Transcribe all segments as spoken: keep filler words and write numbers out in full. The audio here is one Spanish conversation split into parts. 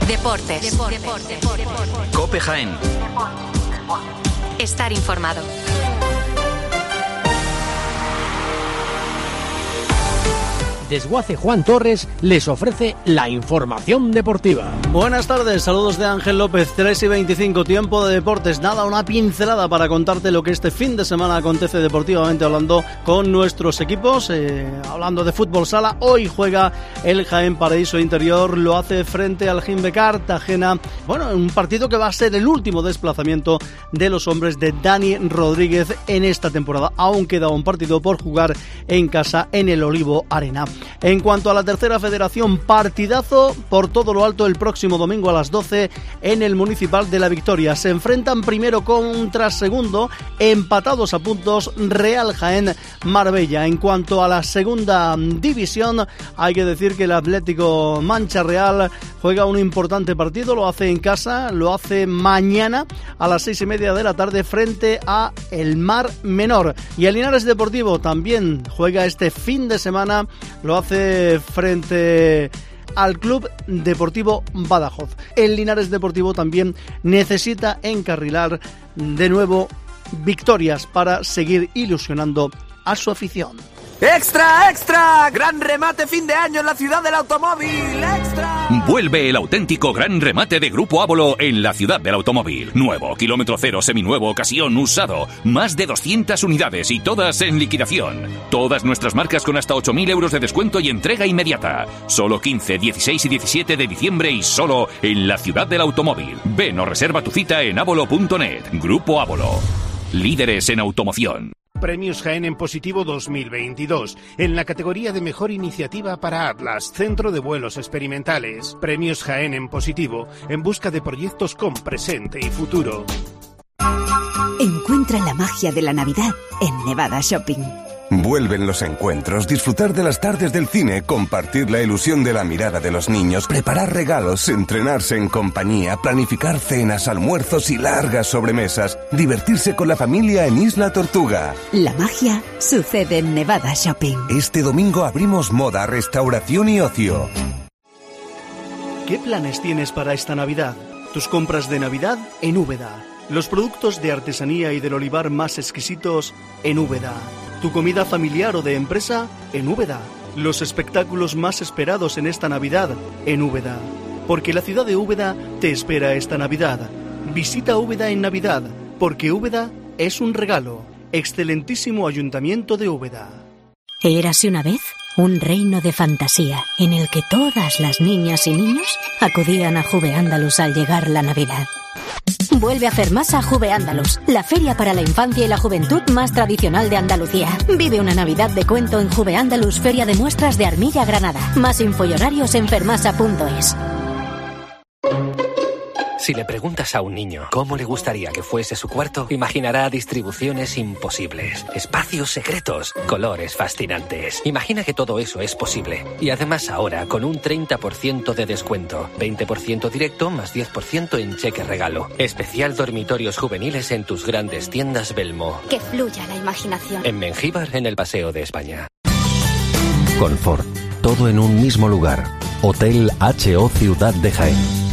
Deportes. Deportes. Deportes. Deportes. COPE Jaén. Estar informado. Desguace Juan Torres les ofrece la información deportiva. Buenas tardes, saludos de Ángel López, tres y veinticinco, tiempo de deportes. Nada, una pincelada para contarte lo que este fin de semana acontece deportivamente hablando con nuestros equipos. Eh, hablando de fútbol sala, hoy juega el Jaén Paraíso Interior, lo hace frente al Jimbe Cartagena. Bueno, un partido que va a ser el último desplazamiento de los hombres de Dani Rodríguez en esta temporada. Aún queda un partido por jugar en casa en el Olivo Arena. En cuanto a la tercera federación, partidazo por todo lo alto el próximo domingo a las doce en el Municipal de La Victoria. Se enfrentan primero contra segundo, empatados a puntos, Real Jaén Marbella. En cuanto a la segunda división, hay que decir que el Atlético Mancha Real juega un importante partido, lo hace en casa, lo hace mañana a las seis y media de la tarde frente a el Mar Menor. Y el Linares Deportivo también juega este fin de semana, lo hace frente al Club Deportivo Badajoz. El Linares Deportivo también necesita encarrilar de nuevo victorias para seguir ilusionando a su afición. ¡Extra, extra! ¡Gran remate fin de año en la ciudad del automóvil! ¡Extra! Vuelve el auténtico gran remate de Grupo Ávolo en la ciudad del automóvil. Nuevo, kilómetro cero, seminuevo, ocasión, usado. Más de doscientas unidades y todas en liquidación. Todas nuestras marcas con hasta ocho mil euros de descuento y entrega inmediata. Solo quince, dieciséis y diecisiete de diciembre y solo en la ciudad del automóvil. Ven o reserva tu cita en ávolo punto net. Grupo Ávolo. Líderes en automoción. Premios Jaén en Positivo dos mil veintidós, en la categoría de Mejor Iniciativa para Atlas, Centro de Vuelos Experimentales. Premios Jaén en Positivo, en busca de proyectos con presente y futuro. Encuentra la magia de la Navidad en Nevada Shopping. Vuelven los encuentros, disfrutar de las tardes del cine, compartir la ilusión de la mirada de los niños, preparar regalos, entrenarse en compañía, planificar cenas, almuerzos y largas sobremesas, divertirse con la familia en Isla Tortuga. La magia sucede en Nevada Shopping. Este domingo abrimos moda, restauración y ocio. ¿Qué planes tienes para esta Navidad? Tus compras de Navidad en Úbeda. Los productos de artesanía y del olivar más exquisitos en Úbeda. Tu comida familiar o de empresa en Úbeda. Los espectáculos más esperados en esta Navidad en Úbeda. Porque la ciudad de Úbeda te espera esta Navidad. Visita Úbeda en Navidad, porque Úbeda es un regalo. Excelentísimo Ayuntamiento de Úbeda. Érase una vez un reino de fantasía en el que todas las niñas y niños acudían a Juve Andalus al llegar la Navidad. Vuelve a Fermasa Juve Andalus, la feria para la infancia y la juventud más tradicional de Andalucía. Vive una Navidad de cuento en Juve Andalus, Feria de Muestras de Armilla, Granada. Más info y horarios en fermasa punto es. Si le preguntas a un niño cómo le gustaría que fuese su cuarto, imaginará distribuciones imposibles, espacios secretos, colores fascinantes. Imagina que todo eso es posible. Y además ahora con un treinta por ciento de descuento, veinte por ciento directo más diez por ciento en cheque regalo. Especial dormitorios juveniles en tus grandes tiendas Belmo. Que fluya la imaginación. En Mengíbar, en el Paseo de España. Confort, todo en un mismo lugar. Hotel H O Ciudad de Jaén.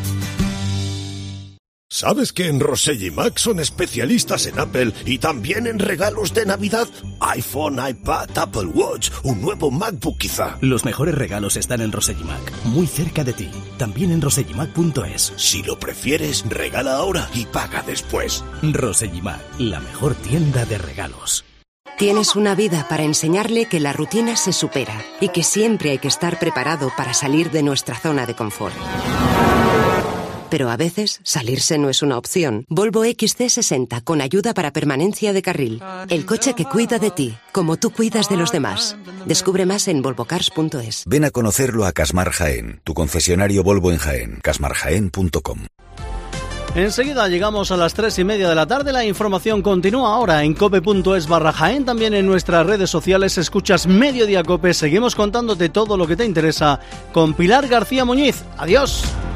¿Sabes que en Rosell y Mac son especialistas en Apple y también en regalos de Navidad? iPhone, iPad, Apple Watch, un nuevo MacBook quizá. Los mejores regalos están en Rosell y Mac, muy cerca de ti. También en rosell y mac punto es. Si lo prefieres, regala ahora y paga después. Rosell y Mac, la mejor tienda de regalos. Tienes una vida para enseñarle que la rutina se supera y que siempre hay que estar preparado para salir de nuestra zona de confort. Pero a veces salirse no es una opción. Volvo X C sesenta con ayuda para permanencia de carril. El coche que cuida de ti, como tú cuidas de los demás. Descubre más en volvo cars punto es. Ven a conocerlo a Casmar Jaén, tu concesionario Volvo en Jaén, casmar jaén punto com. Enseguida llegamos a las tres y media de la tarde. La información continúa ahora en cope punto es barra Jaén. También en nuestras redes sociales escuchas Mediodía Cope. Seguimos contándote todo lo que te interesa con Pilar García Muñiz. Adiós.